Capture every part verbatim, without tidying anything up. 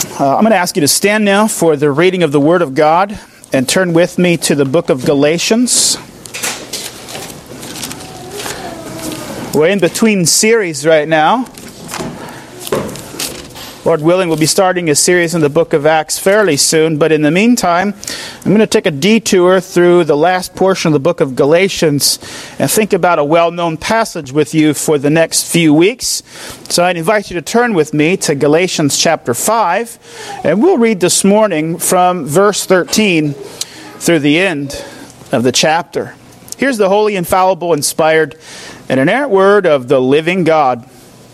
Uh, I'm going to ask you to stand now for the reading of the Word of God and turn with me to the book of Galatians. We're in between series right now. Lord willing, we'll be starting a series in the book of Acts fairly soon, but in the meantime, I'm going to take a detour through the last portion of the book of Galatians and think about a well-known passage with you for the next few weeks. So I'd invite you to turn with me to Galatians chapter five, and we'll read this morning from verse thirteen through the end of the chapter. Here's the holy, infallible, inspired, and inerrant word of the living God.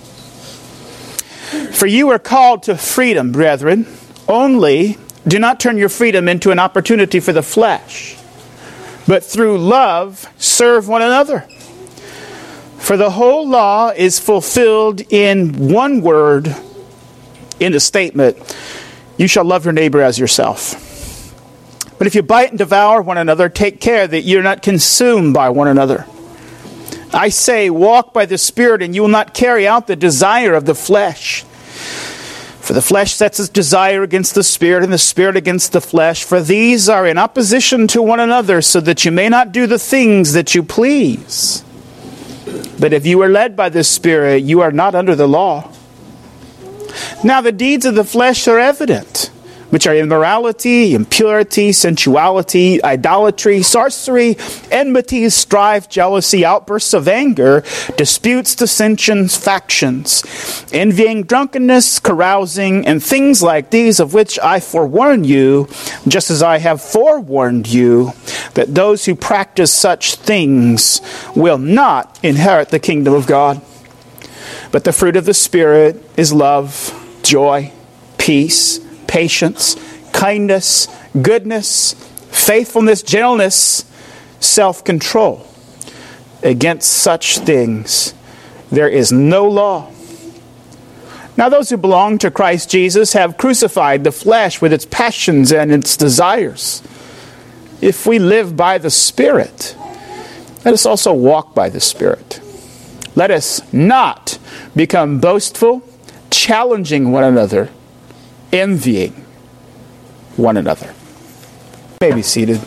For you are called to freedom, brethren, only do not turn your freedom into an opportunity for the flesh, but through love serve one another. For the whole law is fulfilled in one word, in the statement, you shall love your neighbor as yourself. But if you bite and devour one another, take care that you're not consumed by one another. I say, walk by the Spirit, and you will not carry out the desire of the flesh. For the flesh sets its desire against the Spirit, and the Spirit against the flesh. For these are in opposition to one another, so that you may not do the things that you please. But if you are led by the Spirit, you are not under the law. Now the deeds of the flesh are evident, which are immorality, impurity, sensuality, idolatry, sorcery, enmity, strife, jealousy, outbursts of anger, disputes, dissensions, factions, envying, drunkenness, carousing, and things like these, of which I forewarn you, just as I have forewarned you, that those who practice such things will not inherit the kingdom of God. But the fruit of the Spirit is love, joy, peace, patience, kindness, goodness, faithfulness, gentleness, self-control. Against such things there is no law. Now those who belong to Christ Jesus have crucified the flesh with its passions and its desires. If we live by the Spirit, let us also walk by the Spirit. Let us not become boastful, challenging one another, envying one another. You may be seated.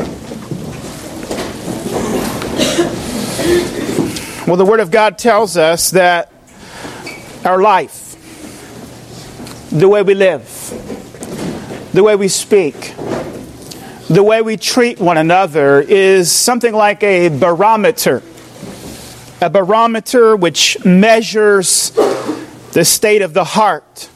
Well, the Word of God tells us that our life, the way we live, the way we speak, the way we treat one another is something like a barometer. A barometer which measures the state of the heart.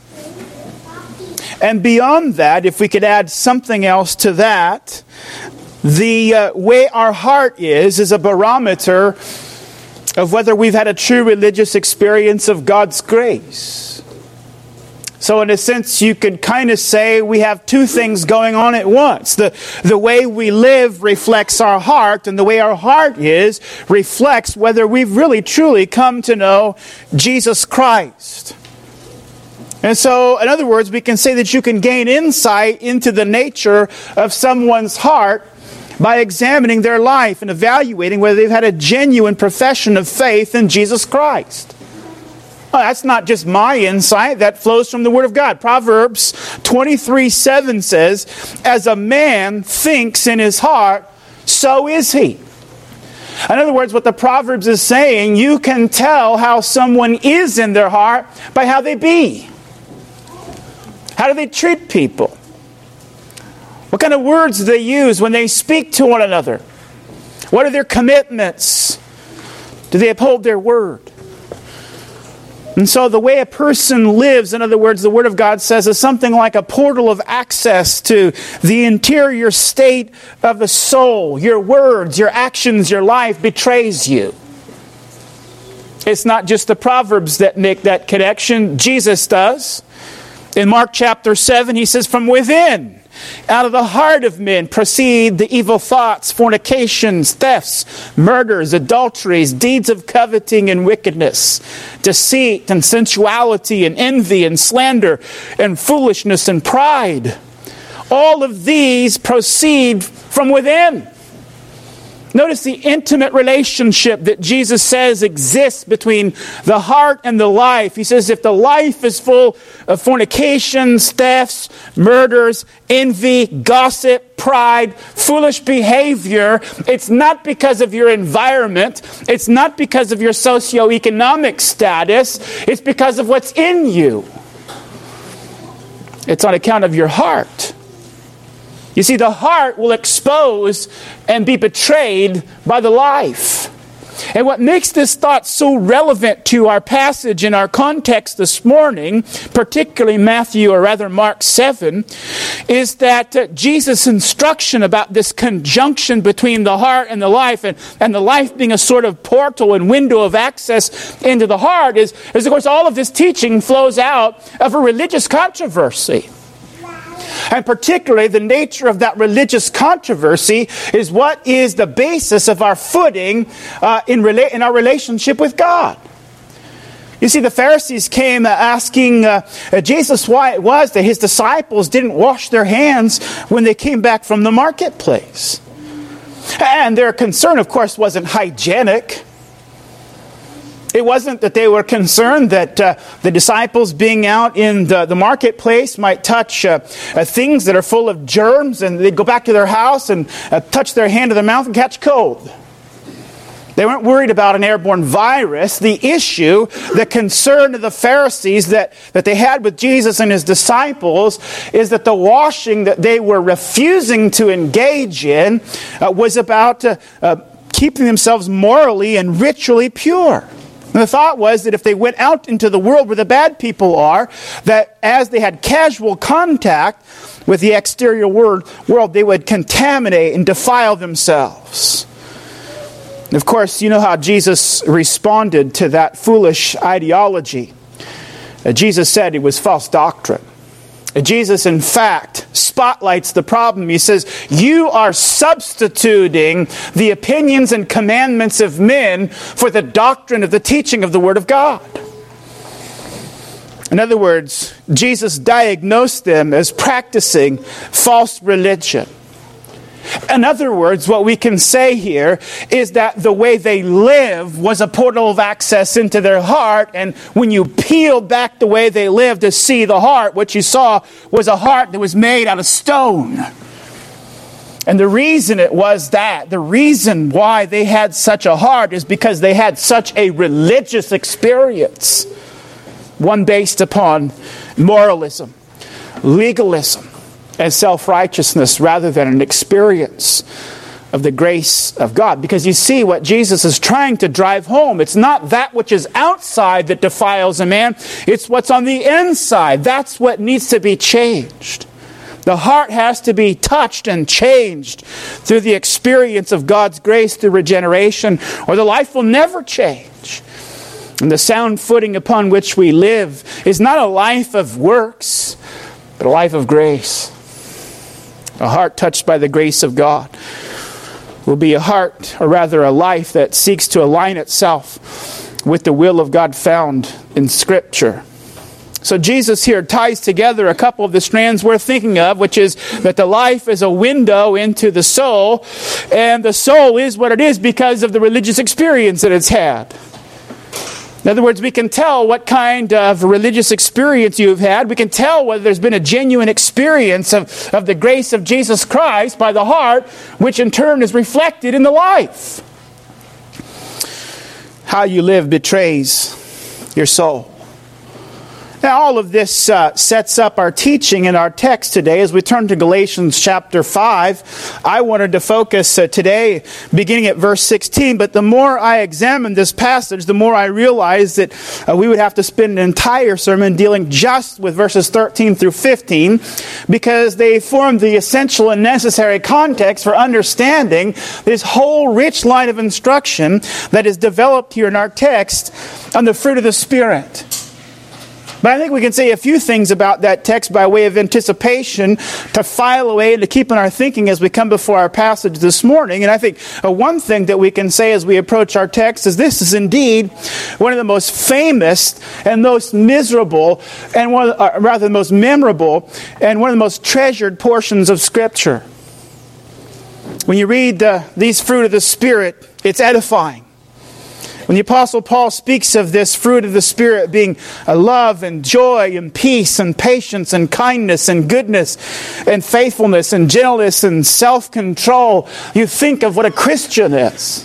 And beyond that, if we could add something else to that, the uh, way our heart is, is a barometer of whether we've had a true religious experience of God's grace. So in a sense, you could kind of say we have two things going on at once. The, the way we live reflects our heart, and the way our heart is reflects whether we've really truly come to know Jesus Christ. And so, in other words, we can say that you can gain insight into the nature of someone's heart by examining their life and evaluating whether they've had a genuine profession of faith in Jesus Christ. Well, that's not just my insight, that flows from the Word of God. Proverbs twenty-three seven says, as a man thinks in his heart, so is he. In other words, what the Proverbs is saying, you can tell how someone is in their heart by how they be. How do they treat people? What kind of words do they use when they speak to one another? What are their commitments? Do they uphold their word? And so the way a person lives, in other words, the Word of God says, is something like a portal of access to the interior state of the soul. Your words, your actions, your life betrays you. It's not just the Proverbs that make that connection. Jesus does. In Mark chapter seven, he says, from within, out of the heart of men proceed the evil thoughts, fornications, thefts, murders, adulteries, deeds of coveting and wickedness, deceit and sensuality and envy and slander and foolishness and pride. All of these proceed from within. Notice the intimate relationship that Jesus says exists between the heart and the life. He says if the life is full of fornications, thefts, murders, envy, gossip, pride, foolish behavior, it's not because of your environment. It's not because of your socioeconomic status. It's because of what's in you. It's on account of your heart. You see, the heart will expose and be betrayed by the life. And what makes this thought so relevant to our passage in our context this morning, particularly Matthew, or rather Mark seven, is that uh, Jesus' instruction about this conjunction between the heart and the life, and, and the life being a sort of portal and window of access into the heart, is, is, of course, all of this teaching flows out of a religious controversy. And particularly the nature of that religious controversy is what is the basis of our footing uh, in, rela- in our relationship with God. You see, the Pharisees came uh, asking uh, uh, Jesus why it was that his disciples didn't wash their hands when they came back from the marketplace. And their concern, of course, wasn't hygienic. It wasn't that they were concerned that uh, the disciples being out in the, the marketplace might touch uh, uh, things that are full of germs, and they'd go back to their house and uh, touch their hand to their mouth and catch cold. They weren't worried about an airborne virus. The issue, the concern of the Pharisees that, that they had with Jesus and his disciples is that the washing that they were refusing to engage in uh, was about uh, uh, keeping themselves morally and ritually pure. And the thought was that if they went out into the world where the bad people are, that as they had casual contact with the exterior world, world they would contaminate and defile themselves. And of course, you know how Jesus responded to that foolish ideology. Uh, Jesus said it was false doctrine. Jesus, in fact, spotlights the problem. He says, you are substituting the opinions and commandments of men for the doctrine of the teaching of the Word of God. In other words, Jesus diagnosed them as practicing false religion. In other words, what we can say here is that the way they live was a portal of access into their heart, and when you peeled back the way they lived to see the heart, what you saw was a heart that was made out of stone. And the reason it was that, the reason why they had such a heart is because they had such a religious experience, one based upon moralism, legalism, and self-righteousness rather than an experience of the grace of God. Because you see what Jesus is trying to drive home. It's not that which is outside that defiles a man. It's what's on the inside. That's what needs to be changed. The heart has to be touched and changed through the experience of God's grace through regeneration, or the life will never change. And the sound footing upon which we live is not a life of works, but a life of grace. A heart touched by the grace of God will be a heart, or rather a life, that seeks to align itself with the will of God found in Scripture. So Jesus here ties together a couple of the strands we're thinking of, which is that the life is a window into the soul, and the soul is what it is because of the religious experience that it's had. In other words, we can tell what kind of religious experience you've had. We can tell whether there's been a genuine experience of, of the grace of Jesus Christ by the heart, which in turn is reflected in the life. How you live betrays your soul. Now, all of this uh, sets up our teaching in our text today. As we turn to Galatians chapter five, I wanted to focus uh, today beginning at verse sixteen. But the more I examine this passage, the more I realize that uh, we would have to spend an entire sermon dealing just with verses thirteen through fifteen, because they form the essential and necessary context for understanding this whole rich line of instruction that is developed here in our text on the fruit of the Spirit. But I think we can say a few things about that text by way of anticipation to file away and to keep in our thinking as we come before our passage this morning. And I think uh, one thing that we can say as we approach our text is this is indeed one of the most famous and most miserable, and one of the, uh, rather the most memorable and one of the most treasured portions of Scripture. When you read uh, these fruit of the Spirit, it's edifying. When the Apostle Paul speaks of this fruit of the Spirit being a love and joy and peace and patience and kindness and goodness and faithfulness and gentleness and self-control, you think of what a Christian is.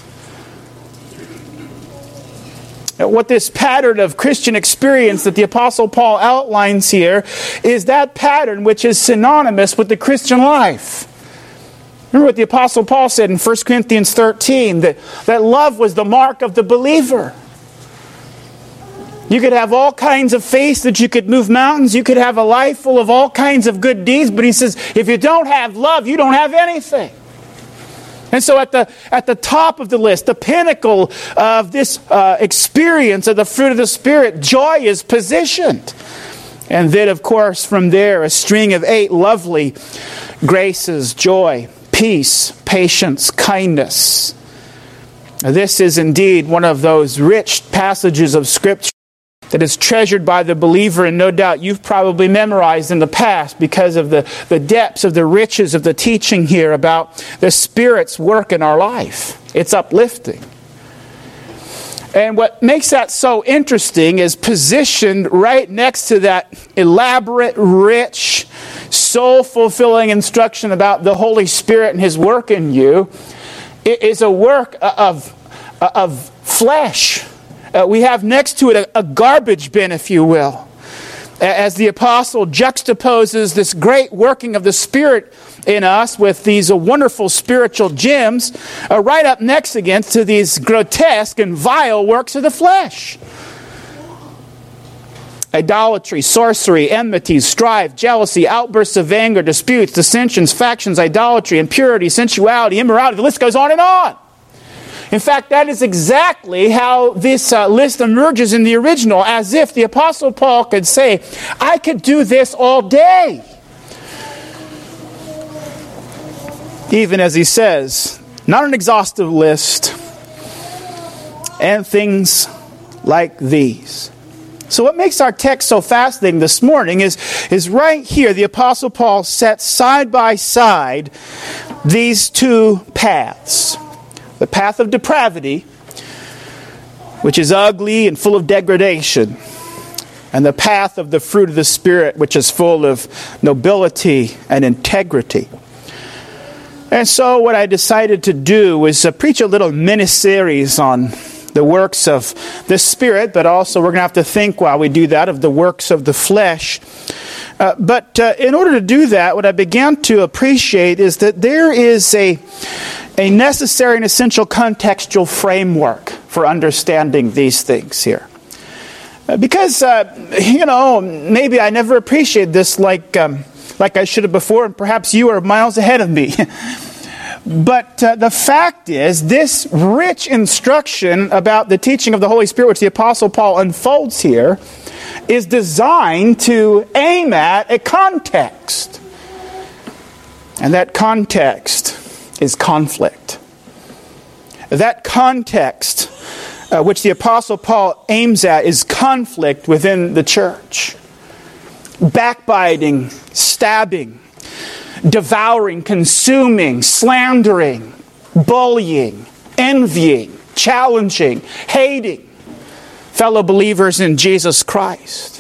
What this pattern of Christian experience that the Apostle Paul outlines here is that pattern which is synonymous with the Christian life. Remember what the Apostle Paul said in First Corinthians thirteen, that, that love was the mark of the believer. You could have all kinds of faith, that you could move mountains, you could have a life full of all kinds of good deeds, but he says, if you don't have love, you don't have anything. And so at the at the top of the list, the pinnacle of this uh, experience of the fruit of the Spirit, joy is positioned. And then, of course, from there, a string of eight lovely graces: joy, peace, patience, kindness. This is indeed one of those rich passages of Scripture that is treasured by the believer, and no doubt you've probably memorized in the past because of the, the depths of the riches of the teaching here about the Spirit's work in our life. It's uplifting. And what makes that so interesting is positioned right next to that elaborate, rich, soul-fulfilling instruction about the Holy Spirit and His work in you. It is a work of, of flesh. Uh, we have next to it a, a garbage bin, if you will, as the apostle juxtaposes this great working of the Spirit in us with these uh, wonderful spiritual gems, uh, right up next against to these grotesque and vile works of the flesh. Idolatry, sorcery, enmity, strife, jealousy, outbursts of anger, disputes, dissensions, factions, idolatry, impurity, sensuality, immorality. The list goes on and on. In fact, that is exactly how this uh, list emerges in the original, as if the Apostle Paul could say, I could do this all day. Even as he says, not an exhaustive list, and things like these. So what makes our text so fascinating this morning is, is right here, the Apostle Paul sets side by side these two paths. The path of depravity, which is ugly and full of degradation, and the path of the fruit of the Spirit, which is full of nobility and integrity. And so what I decided to do was uh, preach a little mini-series on the works of the Spirit, but also we're going to have to think while we do that of the works of the flesh. Uh, but uh, in order to do that, what I began to appreciate is that there is a a necessary and essential contextual framework for understanding these things here. Uh, because, uh, you know, maybe I never appreciated this like um, like I should have before, and perhaps you are miles ahead of me. But uh, the fact is, this rich instruction about the teaching of the Holy Spirit, which the Apostle Paul unfolds here, is designed to aim at a context. And that context is conflict. That context, uh, which the Apostle Paul aims at, is conflict within the church. Backbiting, stabbing, devouring, consuming, slandering, bullying, envying, challenging, hating fellow believers in Jesus Christ.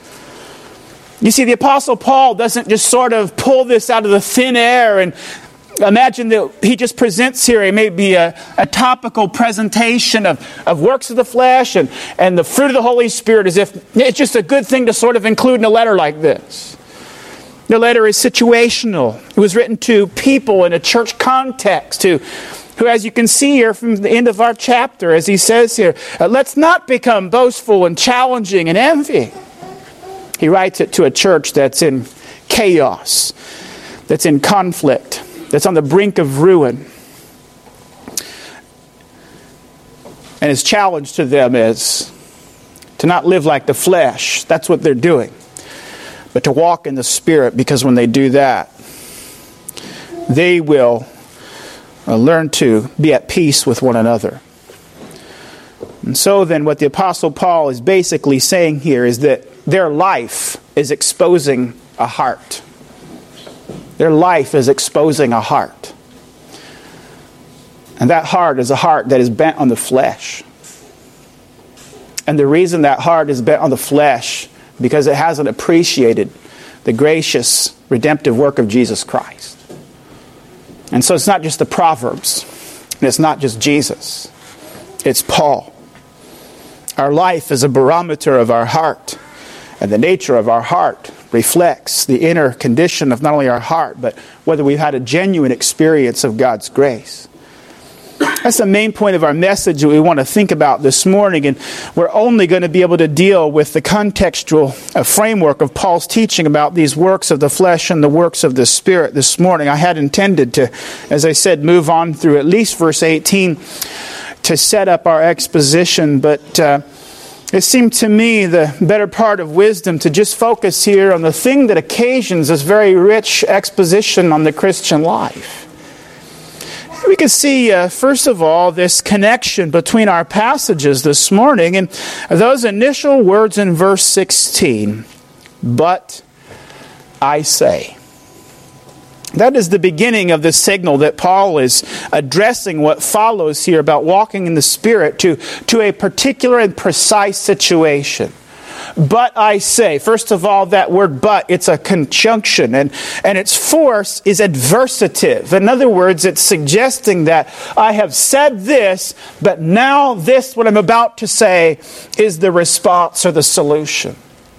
You see, the Apostle Paul doesn't just sort of pull this out of the thin air and imagine that he just presents here a, maybe a, a topical presentation of, of works of the flesh and, and the fruit of the Holy Spirit as if it's just a good thing to sort of include in a letter like this. The letter is situational. It was written to people in a church context who, who as you can see here from the end of our chapter, as he says here, uh, let's not become boastful and challenging and envying. He writes it to a church that's in chaos, that's in conflict, that's on the brink of ruin. And his challenge to them is to not live like the flesh. That's what they're doing. But to walk in the Spirit, because when they do that, they will uh, learn to be at peace with one another. And so then what the Apostle Paul is basically saying here is that their life is exposing a heart. Their life is exposing a heart. And that heart is a heart that is bent on the flesh. And the reason that heart is bent on the flesh, because it hasn't appreciated the gracious, redemptive work of Jesus Christ. And so it's not just the Proverbs, and it's not just Jesus. It's Paul. Our life is a barometer of our heart, and the nature of our heart reflects the inner condition of not only our heart, but whether we've had a genuine experience of God's grace. That's the main point of our message that we want to think about this morning, and we're only going to be able to deal with the contextual uh, framework of Paul's teaching about these works of the flesh and the works of the Spirit this morning. I had intended to, as I said, move on through at least verse eighteen to set up our exposition, but uh, it seemed to me the better part of wisdom to just focus here on the thing that occasions this very rich exposition on the Christian life. We can see, uh, first of all, this connection between our passages this morning and those initial words in verse sixteen. But I say. That is the beginning of the signal that Paul is addressing what follows here about walking in the Spirit to, to a particular and precise situation. But I say, first of all, that word but, it's a conjunction, and, and its force is adversative. In other words, it's suggesting that I have said this, but now this, what I'm about to say, is the response or the solution.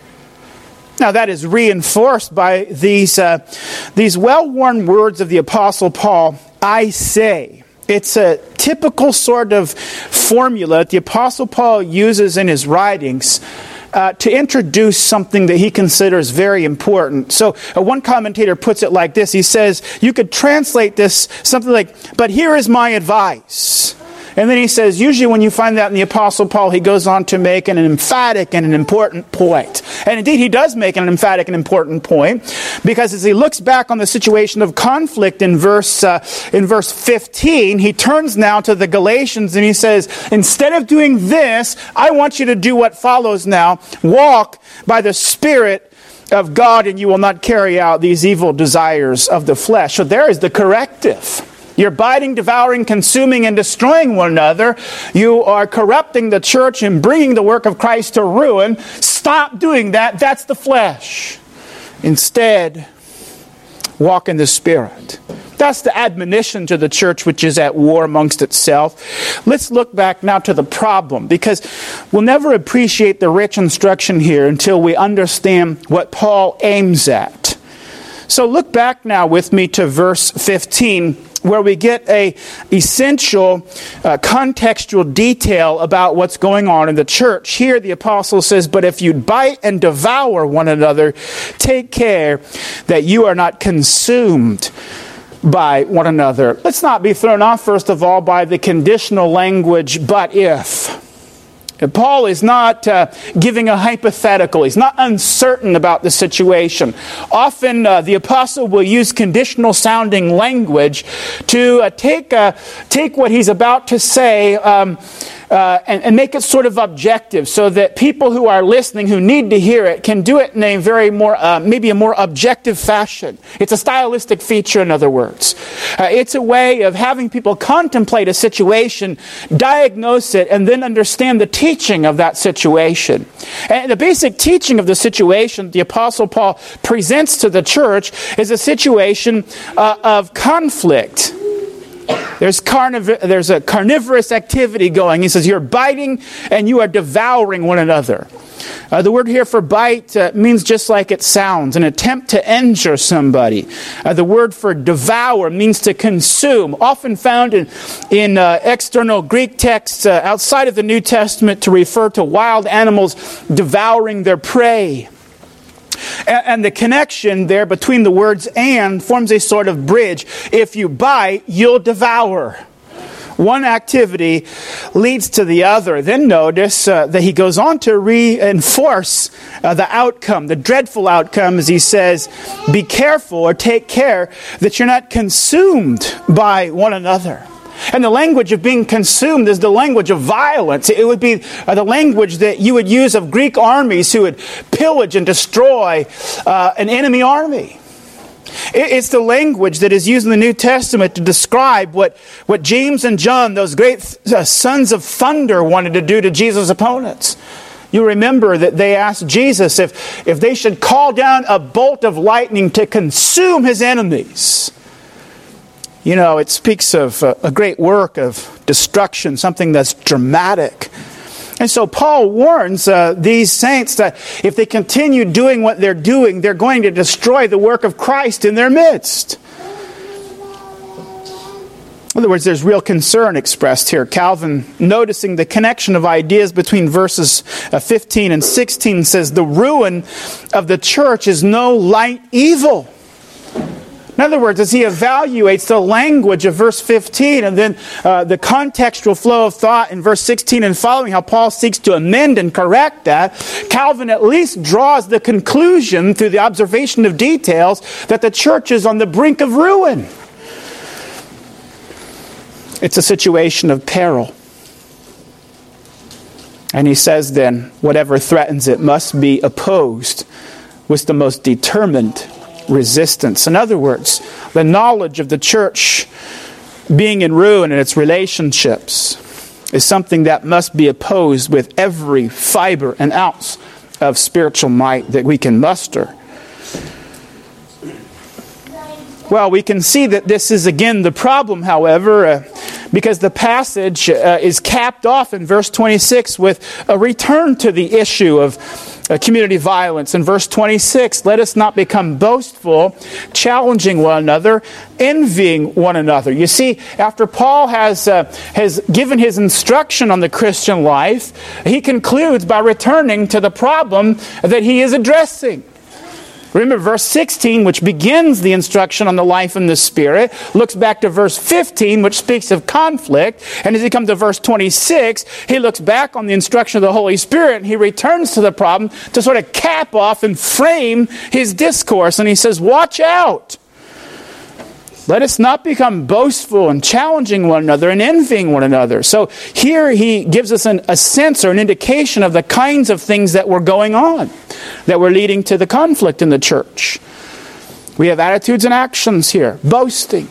Now that is reinforced by these, uh, these well-worn words of the Apostle Paul, I say. It's a typical sort of formula that the Apostle Paul uses in his writings Uh, to introduce something that he considers very important. So uh, one commentator puts it like this. He says, you could translate this something like, but here is my advice. And then he says, usually when you find that in the Apostle Paul, he goes on to make an emphatic and an important point. And indeed, he does make an emphatic and important point, because as he looks back on the situation of conflict in verse uh, in verse fifteen, he turns now to the Galatians and he says, instead of doing this, I want you to do what follows now. Walk by the Spirit of God, and you will not carry out these evil desires of the flesh. So there is the corrective. You're biting, devouring, consuming, and destroying one another. You are corrupting the church and bringing the work of Christ to ruin. Stop doing that. That's the flesh. Instead, walk in the Spirit. That's the admonition to the church, which is at war amongst itself. Let's look back now to the problem, because we'll never appreciate the rich instruction here until we understand what Paul aims at. So look back now with me to verse fifteen, where we get a essential uh, contextual detail about what's going on in the church. Here the apostle says, but if you bite and devour one another, take care that you are not consumed by one another. Let's not be thrown off, first of all, by the conditional language, but if. Paul is not uh, giving a hypothetical. He's not uncertain about the situation. Often uh, the apostle will use conditional sounding language to uh, take uh, take what he's about to say um, uh, and, and make it sort of objective, so that people who are listening, who need to hear it, can do it in a very more, uh, maybe a more objective fashion. It's a stylistic feature, in other words. Uh, it's a way of having people contemplate a situation, diagnose it, and then understand the teaching of that situation. And the basic teaching of the situation the Apostle Paul presents to the church is a situation uh, of conflict. There's, carniv- there's a carnivorous activity going. He says, you're biting and you are devouring one another. Uh, the word here for bite uh, means just like it sounds, an attempt to injure somebody. Uh, the word for devour means to consume, often found in, in uh, external Greek texts uh, outside of the New Testament to refer to wild animals devouring their prey. And, and the connection there between the words and forms a sort of bridge. If you bite, you'll devour. One activity leads to the other. Then notice uh, that he goes on to reinforce uh, the outcome, the dreadful outcome, as he says, be careful or take care that you're not consumed by one another. And the language of being consumed is the language of violence. It would be uh, the language that you would use of Greek armies who would pillage and destroy uh, an enemy army. It's the language that is used in the New Testament to describe what, what James and John, those great uh, sons of thunder, wanted to do to Jesus' opponents. You remember that they asked Jesus if, if they should call down a bolt of lightning to consume his enemies. You know, it speaks of a, a great work of destruction, something that's dramatic. And so Paul warns uh, these saints that if they continue doing what they're doing, they're going to destroy the work of Christ in their midst. In other words, there's real concern expressed here. Calvin, noticing the connection of ideas between verses fifteen and sixteen, says the ruin of the church is no light evil. In other words, as he evaluates the language of verse fifteen and then uh, the contextual flow of thought in verse sixteen and following, how Paul seeks to amend and correct that, Calvin at least draws the conclusion through the observation of details that the church is on the brink of ruin. It's a situation of peril. And he says then, whatever threatens it must be opposed with the most determined resistance. In other words, the knowledge of the church being in ruin in its relationships is something that must be opposed with every fiber and ounce of spiritual might that we can muster. Well, we can see that this is again the problem, however, uh, because the passage uh, is capped off in verse twenty-six with a return to the issue of uh, community violence. In verse twenty-six, let us not become boastful, challenging one another, envying one another. You see, after Paul has, uh, has given his instruction on the Christian life, he concludes by returning to the problem that he is addressing. Remember, verse sixteen, which begins the instruction on the life in the Spirit, looks back to verse fifteen, which speaks of conflict. And as he comes to verse twenty-six, he looks back on the instruction of the Holy Spirit, and he returns to the problem to sort of cap off and frame his discourse. And he says, watch out. Let us not become boastful and challenging one another and envying one another. So here he gives us an, a sense or an indication of the kinds of things that were going on, that were leading to the conflict in the church. We have attitudes and actions here. Boasting.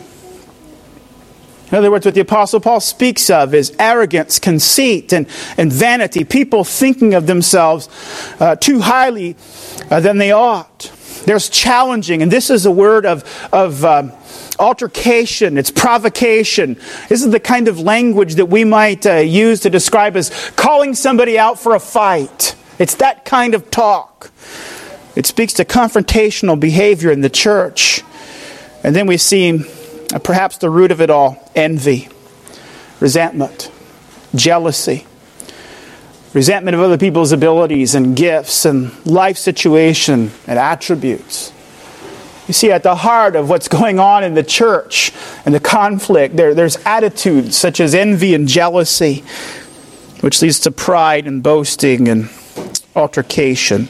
In other words, what the Apostle Paul speaks of is arrogance, conceit, and, and vanity. People thinking of themselves uh, too highly uh, than they ought. There's challenging, and this is a word of, of uh, altercation, it's provocation. This is the kind of language that we might uh, use to describe as calling somebody out for a fight. It's that kind of talk. It speaks to confrontational behavior in the church. And then we see uh, perhaps the root of it all, envy, resentment, jealousy. Resentment of other people's abilities and gifts and life situation and attributes. You see, at the heart of what's going on in the church and the conflict, there, there's attitudes such as envy and jealousy, which leads to pride and boasting and altercation.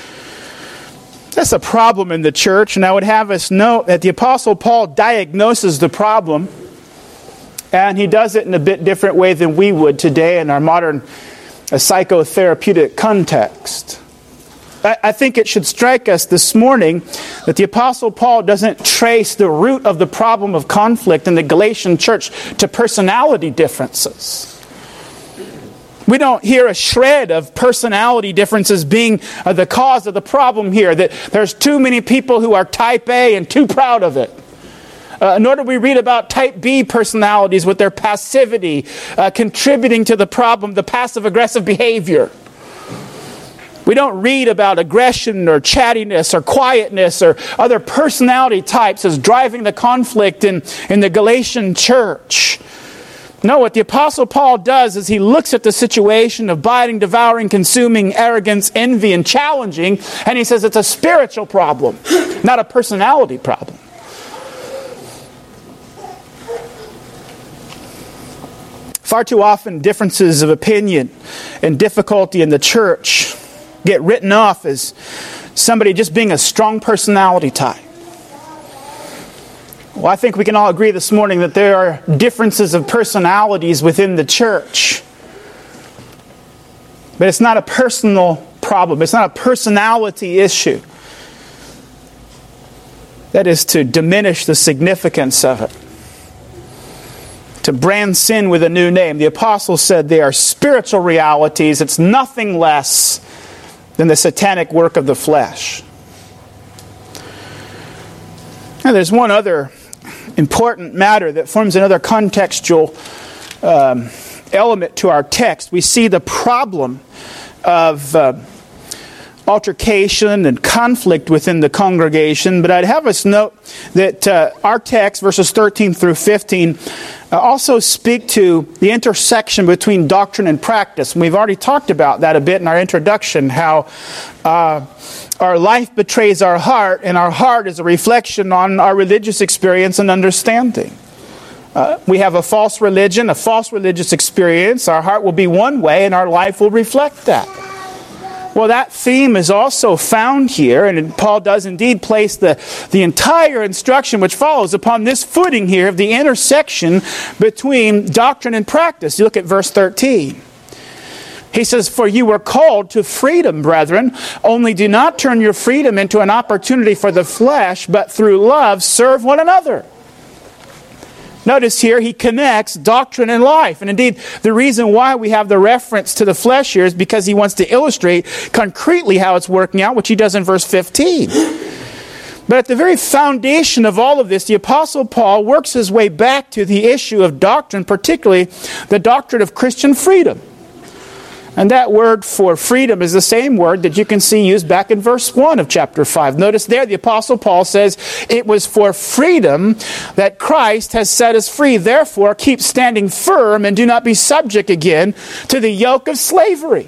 That's a problem in the church, and I would have us note that the Apostle Paul diagnoses the problem, and he does it in a bit different way than we would today in our modern a psychotherapeutic context. I, I think it should strike us this morning that the Apostle Paul doesn't trace the root of the problem of conflict in the Galatian church to personality differences. We don't hear a shred of personality differences being uh, the cause of the problem here, that there's too many people who are type A and too proud of it. Uh, nor do we read about type B personalities with their passivity uh, contributing to the problem, the passive-aggressive behavior. We don't read about aggression or chattiness or quietness or other personality types as driving the conflict in, in the Galatian church. No, what the Apostle Paul does is he looks at the situation of biting, devouring, consuming, arrogance, envy, and challenging, and he says it's a spiritual problem, not a personality problem. Far too often, differences of opinion and difficulty in the church get written off as somebody just being a strong personality type. Well, I think we can all agree this morning that there are differences of personalities within the church. But it's not a personal problem. It's not a personality issue. That is to diminish the significance of it. To brand sin with a new name. The apostle said they are spiritual realities. It's nothing less than the satanic work of the flesh. Now there's one other important matter that forms another contextual um, element to our text. We see the problem of uh, altercation and conflict within the congregation, but I'd have us note that uh, our text, verses thirteen through fifteen, uh, also speak to the intersection between doctrine and practice. And we've already talked about that a bit in our introduction, how uh, our life betrays our heart, and our heart is a reflection on our religious experience and understanding. Uh, we have a false religion, a false religious experience. Our heart will be one way, and our life will reflect that. Well, that theme is also found here, and Paul does indeed place the, the entire instruction which follows upon this footing here of the intersection between doctrine and practice. You look at verse thirteen. He says, "For you were called to freedom, brethren. Only do not turn your freedom into an opportunity for the flesh, but through love serve one another." Notice here he connects doctrine and life. And indeed, the reason why we have the reference to the flesh here is because he wants to illustrate concretely how it's working out, which he does in verse fifteen. But at the very foundation of all of this, the Apostle Paul works his way back to the issue of doctrine, particularly the doctrine of Christian freedom. And that word for freedom is the same word that you can see used back in verse one of chapter five. Notice there the Apostle Paul says, "It was for freedom that Christ has set us free. Therefore, keep standing firm and do not be subject again to the yoke of slavery."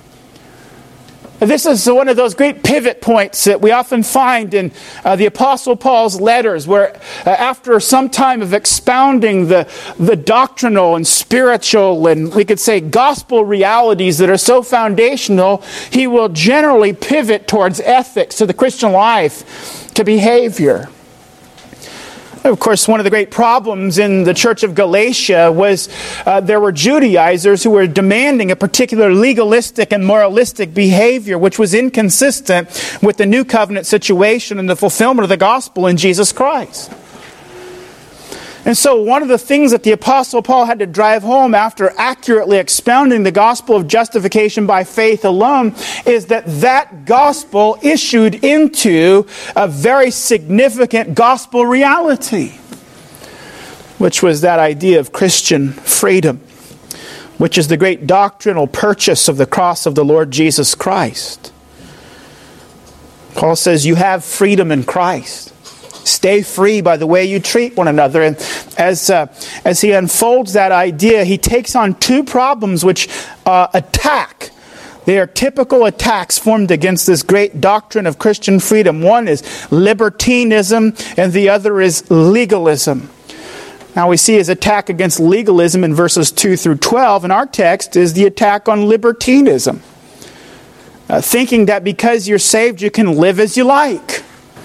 This is one of those great pivot points that we often find in uh, the Apostle Paul's letters, where uh, after some time of expounding the, the doctrinal and spiritual and we could say gospel realities that are so foundational, he will generally pivot towards ethics, to the Christian life, to behavior. Of course, one of the great problems in the church of Galatia was uh, there were Judaizers who were demanding a particular legalistic and moralistic behavior which was inconsistent with the new covenant situation and the fulfillment of the gospel in Jesus Christ. And so one of the things that the Apostle Paul had to drive home after accurately expounding the gospel of justification by faith alone is that that gospel issued into a very significant gospel reality, which was that idea of Christian freedom, which is the great doctrinal purchase of the cross of the Lord Jesus Christ. Paul says you have freedom in Christ. Stay free by the way you treat one another. And as uh, as he unfolds that idea, he takes on two problems which uh, attack. They are typical attacks formed against this great doctrine of Christian freedom. One is libertinism, and the other is legalism. Now we see his attack against legalism in verses two through twelve, and our text is the attack on libertinism. Uh, thinking that because you're saved, you can live as you like.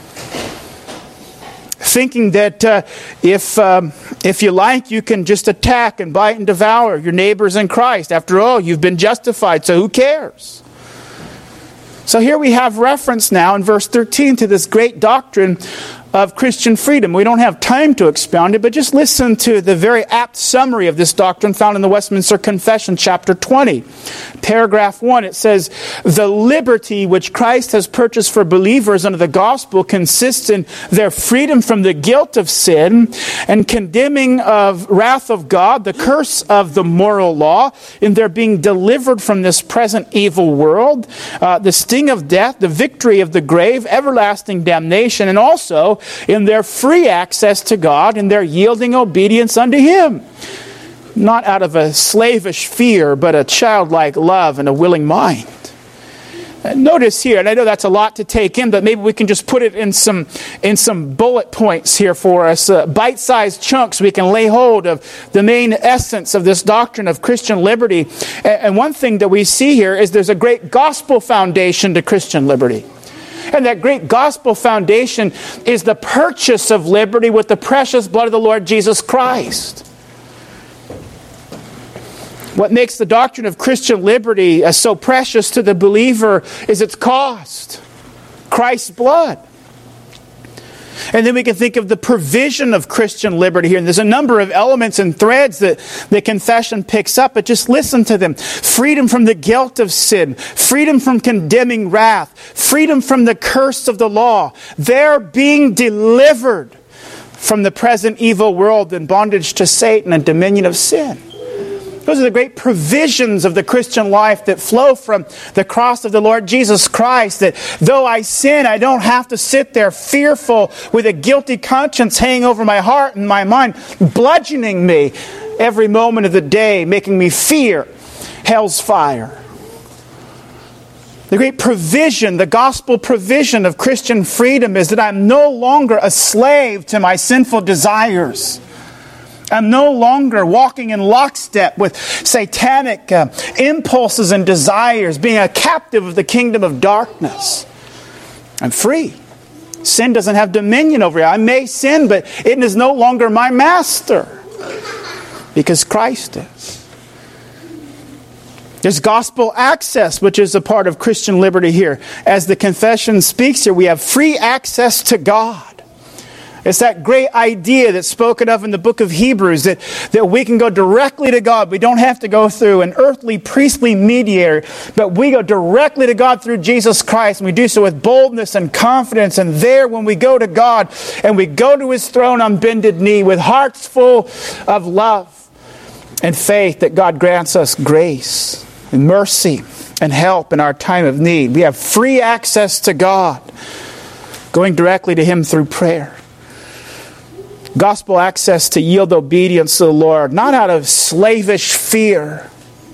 Thinking that uh, if um, if you like, you can just attack and bite and devour your neighbors in Christ. After all, you've been justified, so who cares? So here we have reference now in verse thirteen to this great doctrine of Christian freedom. We don't have time to expound it, but just listen to the very apt summary of this doctrine found in the Westminster Confession, chapter twenty. Paragraph one, it says, "The liberty which Christ has purchased for believers under the gospel consists in their freedom from the guilt of sin and condemning of wrath of God, the curse of the moral law, in their being delivered from this present evil world, uh, the sting of death, the victory of the grave, everlasting damnation, and also in their free access to God and their yielding obedience unto Him. Not out of a slavish fear, but a childlike love and a willing mind." Notice here, and I know that's a lot to take in, but maybe we can just put it in some in some bullet points here for us, uh, bite-sized chunks we can lay hold of the main essence of this doctrine of Christian liberty. And one thing that we see here is there's a great gospel foundation to Christian liberty. And that great gospel foundation is the purchase of liberty with the precious blood of the Lord Jesus Christ. What makes the doctrine of Christian liberty uh, so precious to the believer is its cost. Christ's blood. And then we can think of the provision of Christian liberty here. And there's a number of elements and threads that the confession picks up, but just listen to them. Freedom from the guilt of sin. Freedom from condemning wrath. Freedom from the curse of the law. They're being delivered from the present evil world and bondage to Satan and dominion of sin. Those are the great provisions of the Christian life that flow from the cross of the Lord Jesus Christ. That though I sin, I don't have to sit there fearful with a guilty conscience hanging over my heart and my mind, bludgeoning me every moment of the day, making me fear hell's fire. The great provision, the gospel provision of Christian freedom is that I'm no longer a slave to my sinful desires. I'm no longer walking in lockstep with satanic uh, impulses and desires, being a captive of the kingdom of darkness. I'm free. Sin doesn't have dominion over you. I may sin, but it is no longer my master, because Christ is. There's gospel access, which is a part of Christian liberty here. As the confession speaks here, we have free access to God. It's that great idea that's spoken of in the book of Hebrews, that, that we can go directly to God. We don't have to go through an earthly, priestly mediator, but we go directly to God through Jesus Christ, and we do so with boldness and confidence. And there, when we go to God, and we go to His throne on bended knee, with hearts full of love and faith, that God grants us grace and mercy and help in our time of need. We have free access to God, going directly to Him through prayer. Gospel access to yield obedience to the Lord, not out of slavish fear,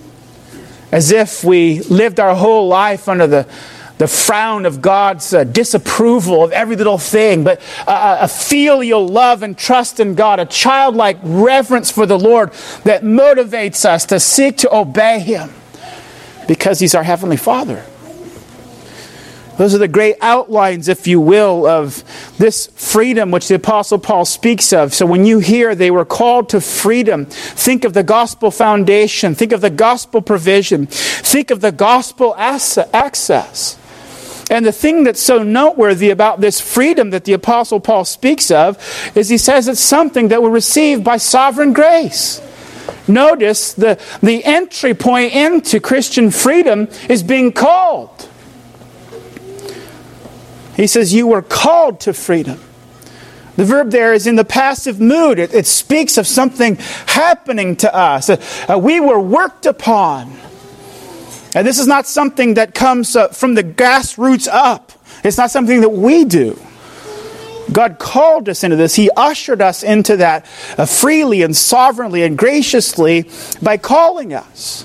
as if we lived our whole life under the, the frown of God's uh, disapproval of every little thing, but uh, a filial love and trust in God, a childlike reverence for the Lord that motivates us to seek to obey Him because He's our Heavenly Father. Those are the great outlines, if you will, of this freedom which the Apostle Paul speaks of. So when you hear they were called to freedom, think of the gospel foundation. Think of the gospel provision. Think of the gospel access. And the thing that's so noteworthy about this freedom that the Apostle Paul speaks of is he says it's something that we're received by sovereign grace. Notice the, the entry point into Christian freedom is being called. He says, you were called to freedom. The verb there is in the passive mood. It, it speaks of something happening to us. Uh, we were worked upon. And this is not something that comes uh, from the grassroots up. It's not something that we do. God called us into this. He ushered us into that uh, freely and sovereignly and graciously by calling us.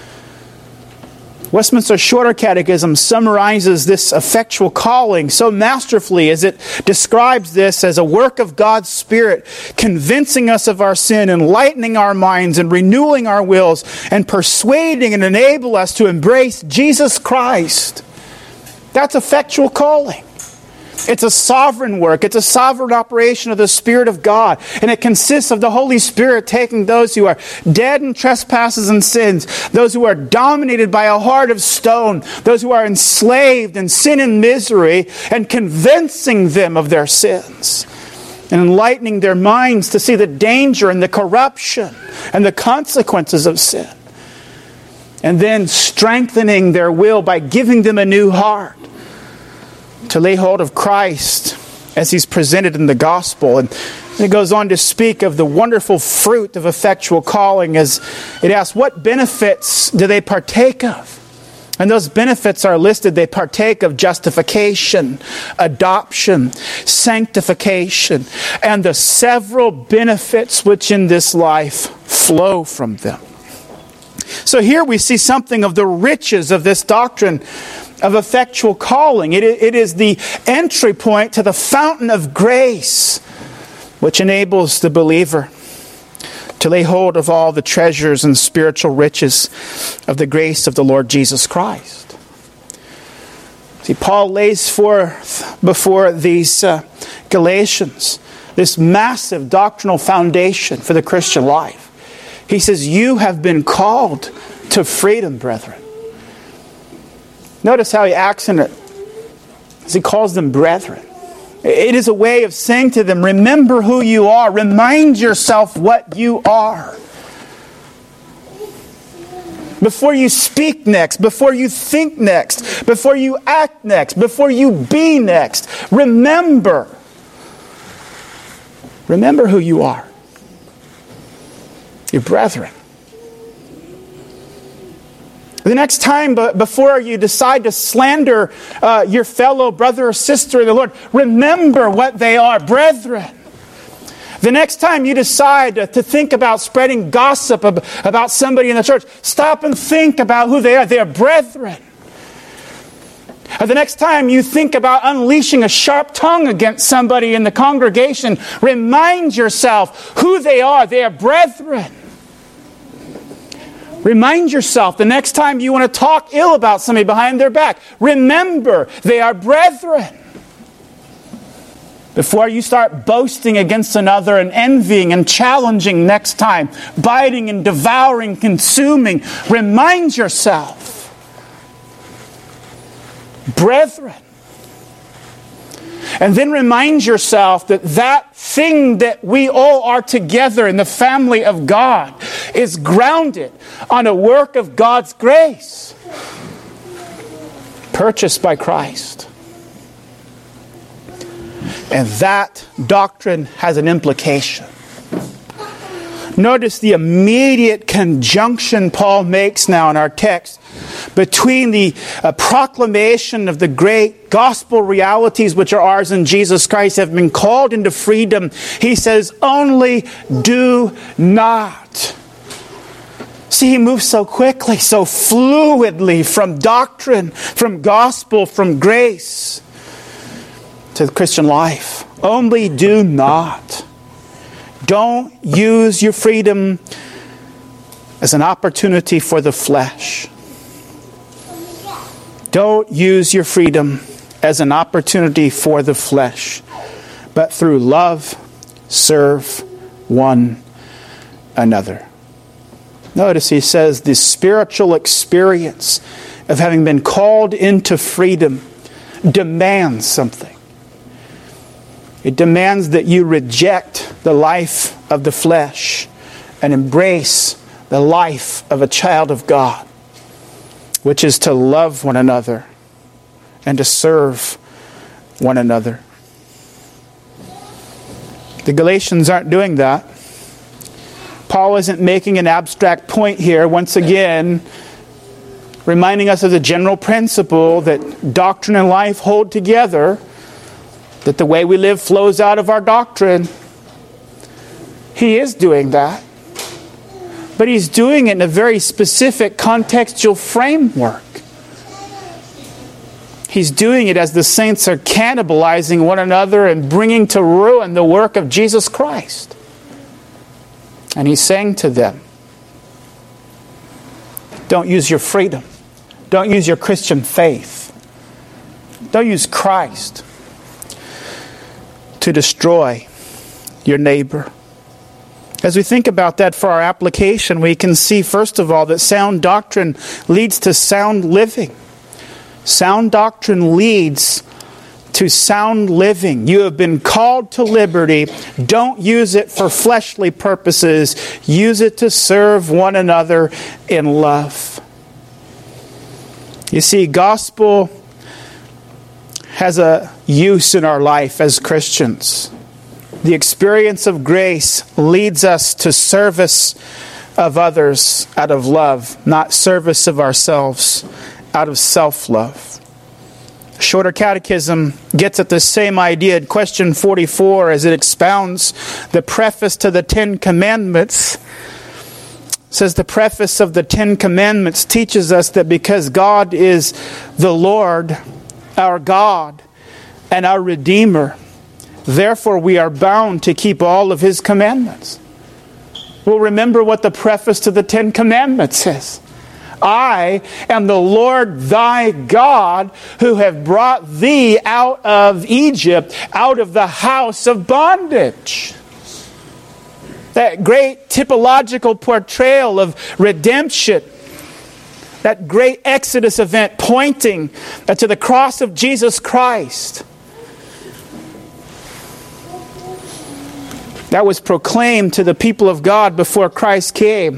Westminster Shorter Catechism summarizes this effectual calling so masterfully as it describes this as a work of God's Spirit, convincing us of our sin, enlightening our minds, and renewing our wills, and persuading and enable us to embrace Jesus Christ. That's effectual calling. It's a sovereign work. It's a sovereign operation of the Spirit of God. And it consists of the Holy Spirit taking those who are dead in trespasses and sins, those who are dominated by a heart of stone, those who are enslaved in sin and misery, and convincing them of their sins, and enlightening their minds to see the danger and the corruption and the consequences of sin. And then strengthening their will by giving them a new heart to lay hold of Christ as He's presented in the gospel. And it goes on to speak of the wonderful fruit of effectual calling as it asks, what benefits do they partake of? And those benefits are listed. They partake of justification, adoption, sanctification, and the several benefits which in this life flow from them. So here we see something of the riches of this doctrine of effectual calling. It, it is the entry point to the fountain of grace, which enables the believer to lay hold of all the treasures and spiritual riches of the grace of the Lord Jesus Christ. See, Paul lays forth before these uh, Galatians this massive doctrinal foundation for the Christian life. He says, you have been called to freedom, brethren. Notice how he acts in it as he calls them brethren. It is a way of saying to them, remember who you are. Remind yourself what you are. Before you speak next, before you think next, before you act next, before you be next, remember. Remember who you are. Your brethren. The next time before you decide to slander uh, your fellow brother or sister in the Lord, remember what they are, brethren. The next time you decide to, to think about spreading gossip ab- about somebody in the church, stop and think about who they are. They are brethren. Uh, the next time you think about unleashing a sharp tongue against somebody in the congregation, remind yourself who they are. They are brethren. Remind yourself the next time you want to talk ill about somebody behind their back, remember they are brethren. Before you start boasting against another and envying and challenging next time, biting and devouring, consuming, remind yourself, brethren. And then remind yourself that that thing that we all are together in the family of God is grounded on a work of God's grace, purchased by Christ. And that doctrine has an implication. Notice the immediate conjunction Paul makes now in our text between the uh, proclamation of the great gospel realities which are ours in Jesus Christ, have been called into freedom. He says, only do not. See, he moves so quickly, so fluidly from doctrine, from gospel, from grace to the Christian life. Only do not. Don't use your freedom as an opportunity for the flesh. Don't use your freedom as an opportunity for the flesh, but through love, serve one another. Notice he says the spiritual experience of having been called into freedom demands something. It demands that you reject the life of the flesh and embrace the life of a child of God, which is to love one another and to serve one another. The Galatians aren't doing that. Paul isn't making an abstract point here, once again, reminding us of the general principle that doctrine and life hold together, that the way we live flows out of our doctrine. He is doing that. But he's doing it in a very specific contextual framework. He's doing it as the saints are cannibalizing one another and bringing to ruin the work of Jesus Christ. And he's saying to them, don't use your freedom. Don't use your Christian faith. Don't use Christ to destroy your neighbor. As we think about that for our application, we can see, first of all, that sound doctrine leads to sound living. Sound doctrine leads to sound living. You have been called to liberty. Don't use it for fleshly purposes. Use it to serve one another in love. You see, gospel has a use in our life as Christians. The experience of grace leads us to service of others out of love, not service of ourselves out of self-love. Shorter Catechism gets at the same idea at question forty-four as it expounds the preface to the Ten Commandments. It says the preface of the Ten Commandments teaches us that because God is the Lord, our God, and our Redeemer, therefore we are bound to keep all of His commandments. Well, remember what the preface to the Ten Commandments says. I am the Lord thy God who have brought thee out of Egypt, out of the house of bondage. That great typological portrayal of redemption. That great Exodus event pointing to the cross of Jesus Christ. that was proclaimed to the people of God before Christ came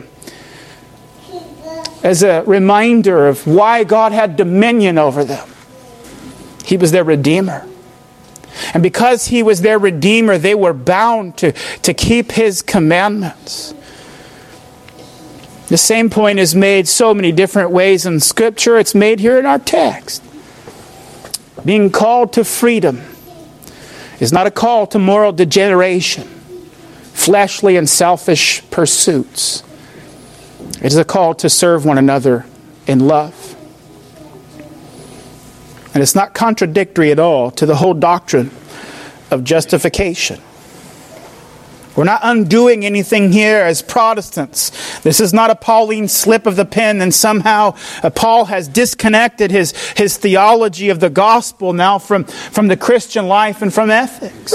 as a reminder of why God had dominion over them. He was their Redeemer. And because He was their Redeemer, they were bound to, to keep His commandments. The same point is made so many different ways in Scripture. It's made here in our text. Being called to freedom is not a call to moral degeneration, fleshly and selfish pursuits. It is a call to serve one another in love. And it's not contradictory at all to the whole doctrine of justification. We're not undoing anything here as Protestants. This is not a Pauline slip of the pen and somehow uh, Paul has disconnected his, his theology of the gospel now from, from the Christian life and from ethics.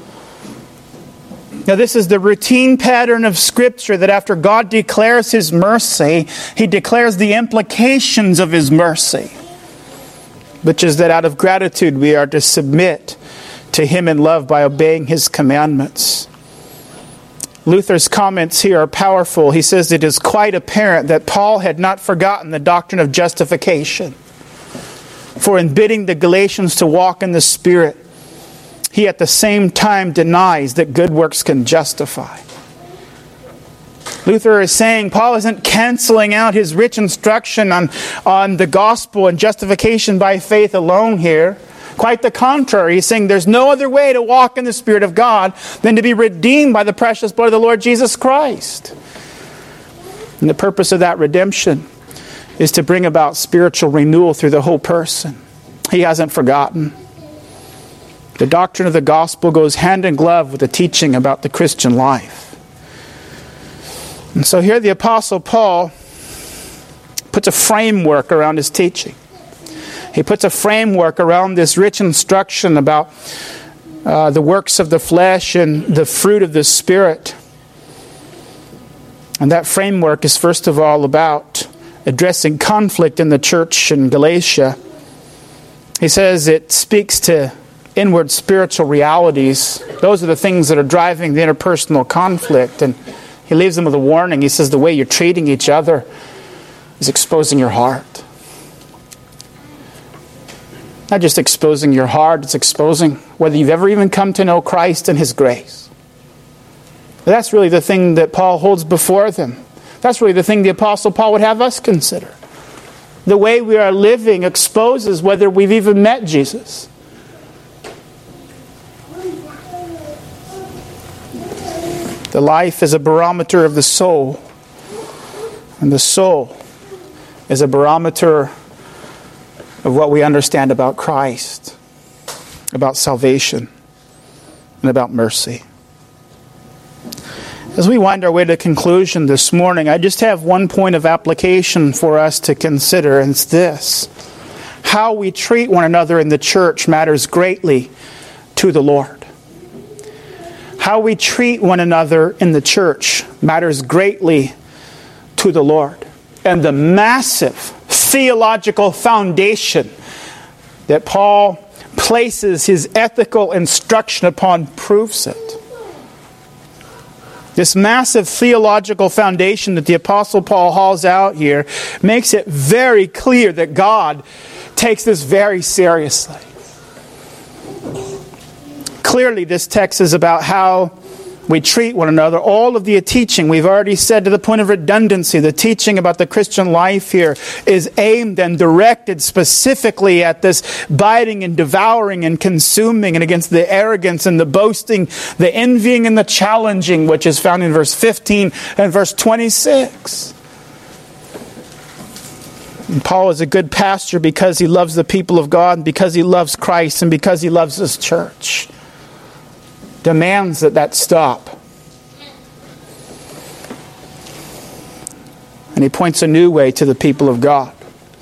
Now this is the routine pattern of Scripture that after God declares His mercy, He declares the implications of His mercy, which is that out of gratitude we are to submit to Him in love by obeying His commandments. Luther's comments here are powerful. He says it is quite apparent that Paul had not forgotten the doctrine of justification. For in bidding the Galatians to walk in the Spirit, he at the same time denies that good works can justify. Luther is saying Paul isn't canceling out his rich instruction on, on the gospel and justification by faith alone here. Quite the contrary. He's saying there's no other way to walk in the Spirit of God than to be redeemed by the precious blood of the Lord Jesus Christ. And the purpose of that redemption is to bring about spiritual renewal through the whole person. He hasn't forgotten. The doctrine of the gospel goes hand in glove with the teaching about the Christian life. And so here the Apostle Paul puts a framework around his teaching. He puts a framework around this rich instruction about uh, the works of the flesh and the fruit of the Spirit. And that framework is first of all about addressing conflict in the church in Galatia. He says it speaks to inward spiritual realities. Those are the things that are driving the interpersonal conflict. And he leaves them with a warning. He says the way you're treating each other is exposing your heart. Not just exposing your heart, it's exposing whether you've ever even come to know Christ and His grace. That's really the thing that Paul holds before them. That's really the thing the Apostle Paul would have us consider. The way we are living exposes whether we've even met Jesus. The life is a barometer of the soul. And the soul is a barometer of what we understand about Christ, about salvation, and about mercy. As we wind our way to conclusion this morning, I just have one point of application for us to consider, and it's this. How we treat one another in the church matters greatly to the Lord. How we treat one another in the church matters greatly to the Lord. And the massive theological foundation that Paul places his ethical instruction upon proves it. This massive theological foundation that the Apostle Paul hauls out here makes it very clear that God takes this very seriously. Clearly, this text is about how we treat one another. All of the teaching, we've already said to the point of redundancy, the teaching about the Christian life here is aimed and directed specifically at this biting and devouring and consuming and against the arrogance and the boasting, the envying and the challenging, which is found in verse fifteen and verse twenty-six. And Paul is a good pastor because he loves the people of God and because he loves Christ and because he loves His church. Demands that that stop. And he points a new way to the people of God.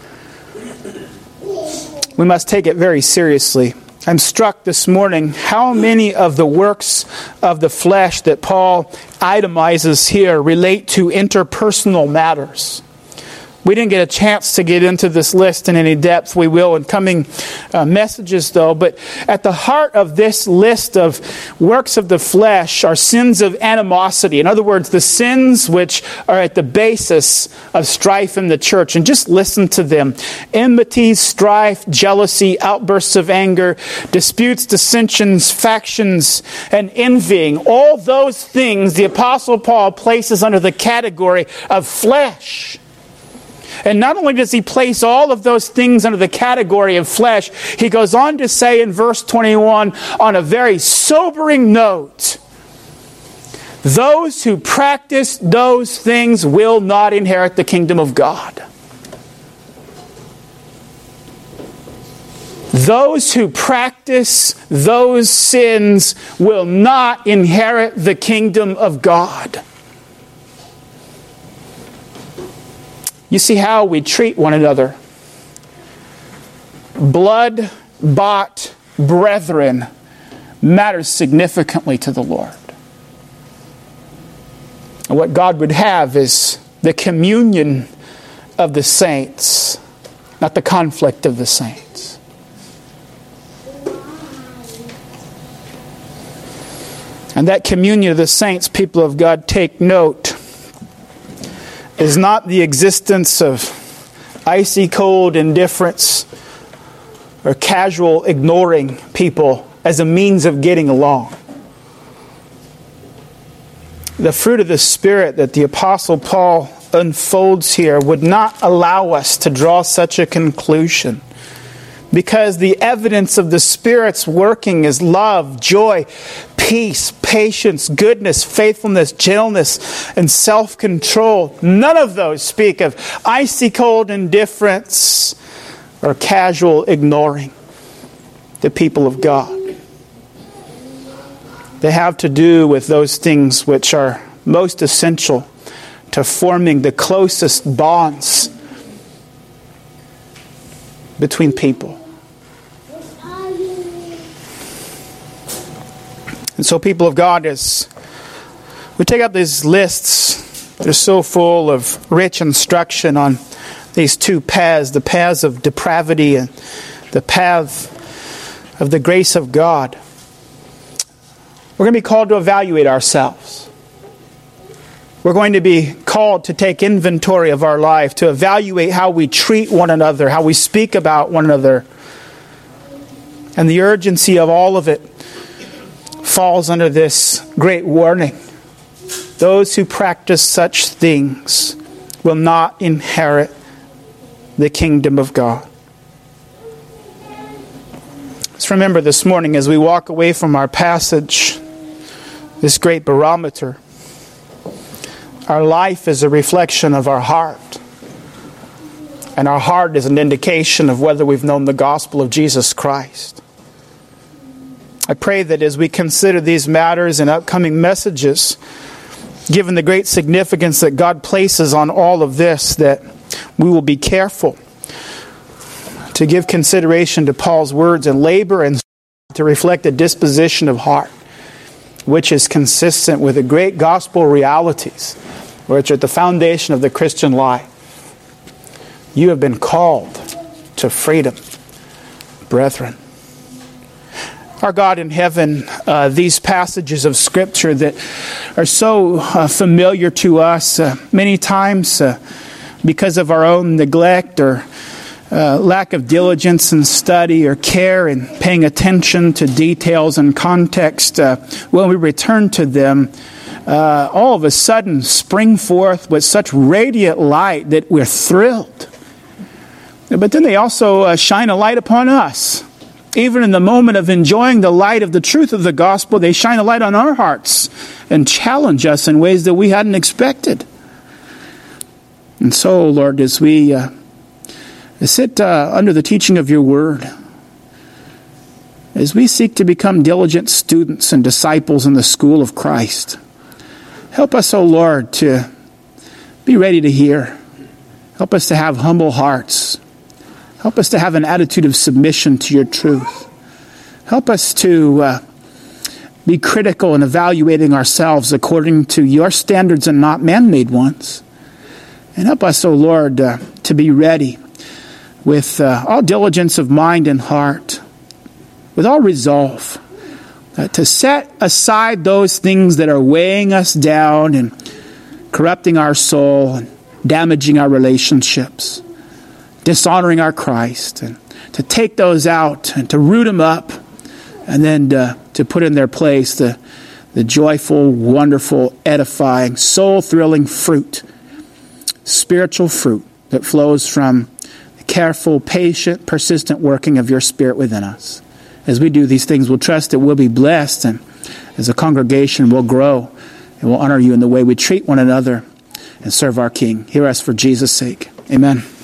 We must take it very seriously. I'm struck this morning how many of the works of the flesh that Paul itemizes here relate to interpersonal matters. We didn't get a chance to get into this list in any depth. We will in coming uh, messages, though. But at the heart of this list of works of the flesh are sins of animosity. In other words, the sins which are at the basis of strife in the church. And just listen to them. Enmity, strife, jealousy, outbursts of anger, disputes, dissensions, factions, and envying. All those things the Apostle Paul places under the category of flesh. And not only does he place all of those things under the category of flesh, he goes on to say in verse twenty-one, on a very sobering note, those who practice those things will not inherit the kingdom of God. Those who practice those sins will not inherit the kingdom of God. You see how we treat one another. Blood-bought brethren matters significantly to the Lord. And what God would have is the communion of the saints, not the conflict of the saints. And that communion of the saints, people of God, take note, is not the existence of icy cold indifference or casual ignoring people as a means of getting along. The fruit of the Spirit that the Apostle Paul unfolds here would not allow us to draw such a conclusion, because the evidence of the Spirit's working is love, joy, peace, patience, goodness, faithfulness, gentleness, and self-control. None of those speak of icy cold indifference or casual ignoring the people of God. They have to do with those things which are most essential to forming the closest bonds between people. And so, people of God, as we take up these lists, they're so full of rich instruction on these two paths, the paths of depravity and the path of the grace of God. We're going to be called to evaluate ourselves. We're going to be called to take inventory of our life, to evaluate how we treat one another, how we speak about one another. And the urgency of all of it falls under this great warning. Those who practice such things will not inherit the kingdom of God. Let's remember this morning as we walk away from our passage, this great barometer. Our life is a reflection of our heart. And our heart is an indication of whether we've known the gospel of Jesus Christ. I pray that as we consider these matters in upcoming messages, given the great significance that God places on all of this, that we will be careful to give consideration to Paul's words and labor and to reflect a disposition of heart which is consistent with the great gospel realities which are at the foundation of the Christian life. You have been called to freedom, brethren. Our God in heaven, uh, these passages of Scripture that are so uh, familiar to us, uh, many times uh, because of our own neglect or uh, lack of diligence and study or care in paying attention to details and context, uh, when we return to them, uh, all of a sudden spring forth with such radiant light that we're thrilled. But then they also uh, shine a light upon us. Even in the moment of enjoying the light of the truth of the gospel, they shine a light on our hearts and challenge us in ways that we hadn't expected. And so, Lord, as we uh, sit uh, under the teaching of your word, as we seek to become diligent students and disciples in the school of Christ, help us, O Lord, to be ready to hear. Help us to have humble hearts. Help us to have an attitude of submission to your truth. Help us to uh, be critical in evaluating ourselves according to your standards and not man-made ones. And help us, O Lord, uh, to be ready with uh, all diligence of mind and heart, with all resolve, uh, to set aside those things that are weighing us down and corrupting our soul and damaging our relationships, dishonoring our Christ, and to take those out and to root them up, and then uh, to put in their place the, the joyful, wonderful, edifying, soul-thrilling fruit, spiritual fruit that flows from the careful, patient, persistent working of your Spirit within us. As we do these things, we'll trust that we'll be blessed, and as a congregation, we'll grow, and we'll honor you in the way we treat one another and serve our King. Hear us for Jesus' sake. Amen.